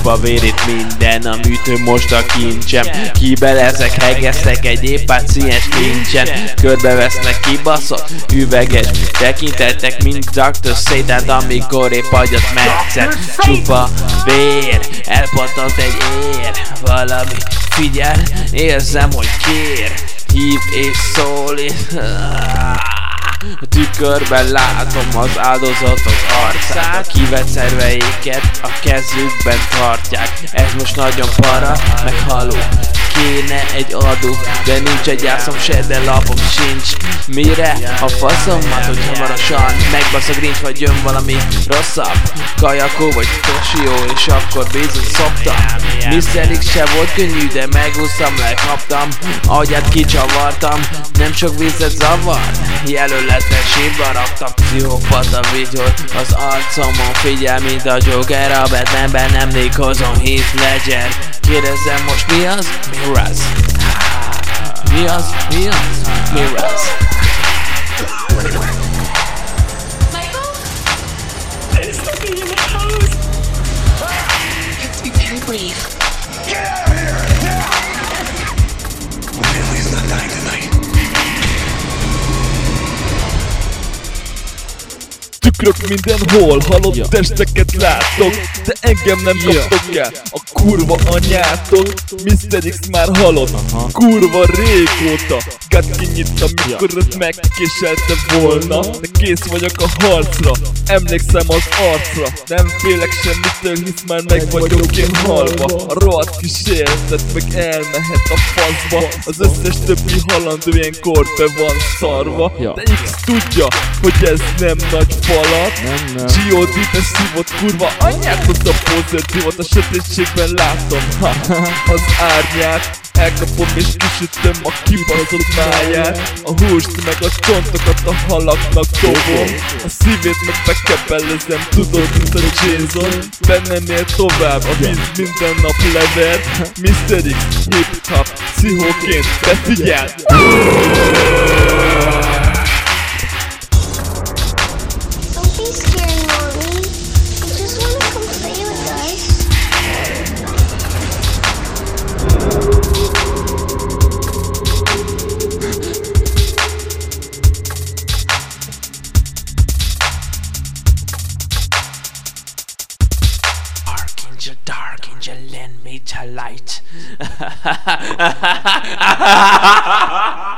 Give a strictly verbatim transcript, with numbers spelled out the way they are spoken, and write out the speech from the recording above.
Csupa vér itt minden, a műtő most a kincsem. Kibelezek, hegeszek egy épáciens kincsen. Körbevesznek kibaszott, üveges tekintettek, mint doktor Satan, amikor épp agyat metszett. Csupa vér, elpattant egy ér. Valami figyel, érzem, hogy kér. Hív és szólít. A tükörben látom az áldozatok arcát. A kivett szerveiket a kezükben tartják. Ez most nagyon para, meg haló. Kéne egy adó, de nincs egy ászom se, de lapom sincs. Mire? A faszomat, hogy hamarosan megbasz a grincs, vagy jön valami rosszabb. Kajakó vagy Toshio, és akkor bizony szoptam. miszter X se volt könnyű, de megúsztam, lekaptam. Agyát kicsavartam, nem sok vízet zavart. Jelöletre sírba raktam. Pszichopata vigyol az arcomon, figyel, mint a Joker. A Batmanben nem nékozom, Heath Ledger. Kérdezem most mi az? Mi az? Mi az? Mi az? Mi az? Michael? There's something in the house! Prepare to leave. Get out of here! My family's not dying tonight. Tükrök mindenhol, halott ja. Testeket látok, de engem nem kaptok el a kurva anyátok. miszter X már halott, aha. Kurva régóta. Gat kinyittam, mikor ja. Ezt megkéselte volna. De kész vagyok a harcra, emlékszem az arcra. Nem félek semmitől, hisz már meg vagyok én halva. A rohadt kísérletet meg elmehet a faszba. Az összes többi halandó ilyenkor be van szarva ja. De X tudja, hogy ez nem nagy falat. gé o dé-be szívott kurva anyát, az a pózer divat. A sötétségben látom ha, az árnyát. Elkapom és kisütöm a kibaszott máját. A húst meg a csontokat a halaknak dobom. A szívét meg bekebelezem, tudod, mint a Jason. Bennem él tovább, a víz minden nap lever. miszter X, hip-hop, pszichóként, befigyel! Dark angel, lend me to light.